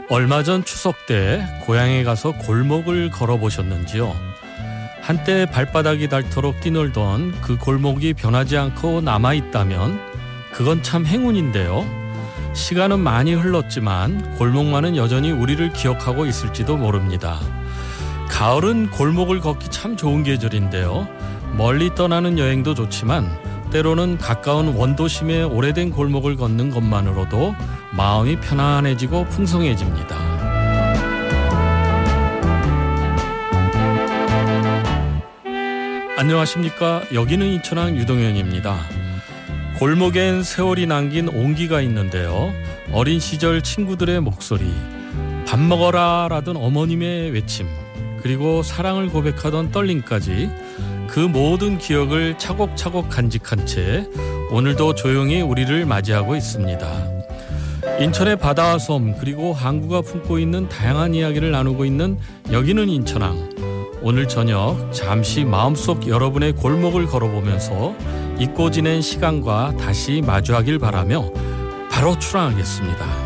얼마 전 추석 때 고향에 가서 골목을 걸어보셨는지요? 한때 발바닥이 닳도록 뛰놀던 그 골목이 변하지 않고 남아있다면 그건 참 행운인데요. 시간은 많이 흘렀지만 골목만은 여전히 우리를 기억하고 있을지도 모릅니다. 가을은 골목을 걷기 참 좋은 계절인데요. 멀리 떠나는 여행도 좋지만 때로는 가까운 원도심의 오래된 골목을 걷는 것만으로도 마음이 편안해지고 풍성해집니다. 안녕하십니까? 여기는 인천항 유동현입니다. 골목엔 세월이 남긴 온기가 있는데요. 어린 시절 친구들의 목소리, 밥 먹어라 라던 어머님의 외침, 그리고 사랑을 고백하던 떨림까지 그 모든 기억을 차곡차곡 간직한 채 오늘도 조용히 우리를 맞이하고 있습니다. 인천의 바다와 섬 그리고 항구가 품고 있는 다양한 이야기를 나누고 있는 여기는 인천항. 오늘 저녁 잠시 마음속 여러분의 골목을 걸어보면서 잊고 지낸 시간과 다시 마주하길 바라며 바로 출항하겠습니다.